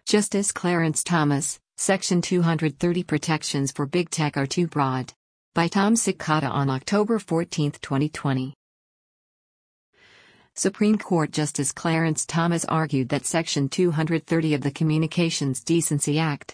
Justice Clarence Thomas, Section 230 Protections for Big Tech are too broad. By Tom Sikata on October 14, 2020. Supreme Court Justice Clarence Thomas argued that Section 230 of the Communications Decency Act,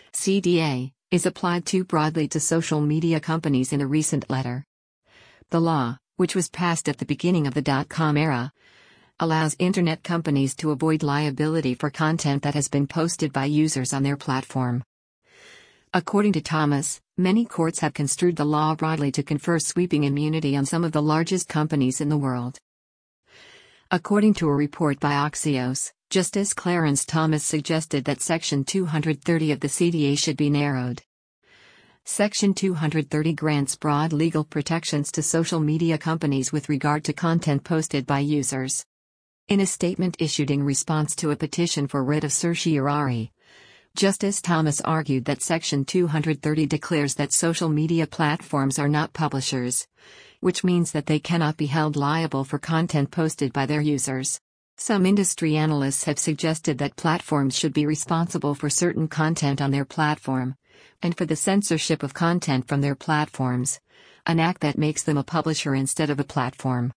CDA, is applied too broadly to social media companies in a recent letter. The law, which was passed at the beginning of the dot-com era, allows internet companies to avoid liability for content that has been posted by users on their platform. According to Thomas, many courts have construed the law broadly to confer sweeping immunity on some of the largest companies in the world. According to a report by Axios, Justice Clarence Thomas suggested that Section 230 of the CDA should be narrowed. Section 230 grants broad legal protections to social media companies with regard to content posted by users. In a statement issued in response to a petition for writ of certiorari, Justice Thomas argued that Section 230 declares that social media platforms are not publishers, which means that they cannot be held liable for content posted by their users. Some industry analysts have suggested that platforms should be responsible for certain content on their platform, and for the censorship of content from their platforms, an act that makes them a publisher instead of a platform.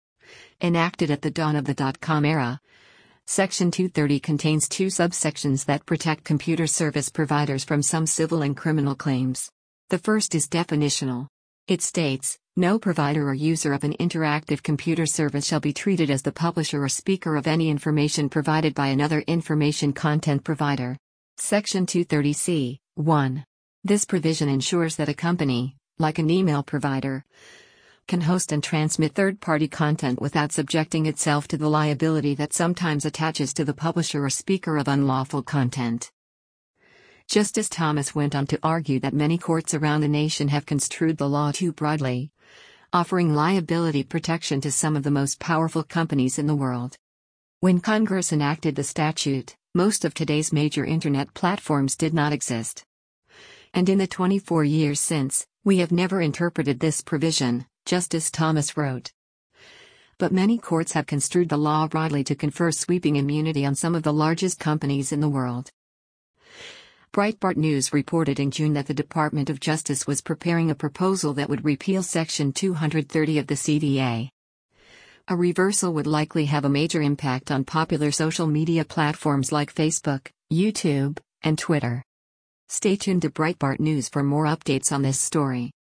Enacted at the dawn of the dot-com era, Section 230 contains two subsections that protect computer service providers from some civil and criminal claims. The first is definitional. It states, no provider or user of an interactive computer service shall be treated as the publisher or speaker of any information provided by another information content provider. Section 230C, 1. This provision ensures that a company, like an email provider, can host and transmit third-party content without subjecting itself to the liability that sometimes attaches to the publisher or speaker of unlawful content. Justice Thomas went on to argue that many courts around the nation have construed the law too broadly, offering liability protection to some of the most powerful companies in the world. When Congress enacted the statute, most of today's major internet platforms did not exist. And in the 24 years since, we have never interpreted this provision, Justice Thomas wrote. But many courts have construed the law broadly to confer sweeping immunity on some of the largest companies in the world. Breitbart News reported in June that the Department of Justice was preparing a proposal that would repeal Section 230 of the CDA. A reversal would likely have a major impact on popular social media platforms like Facebook, YouTube, and Twitter. Stay tuned to Breitbart News for more updates on this story.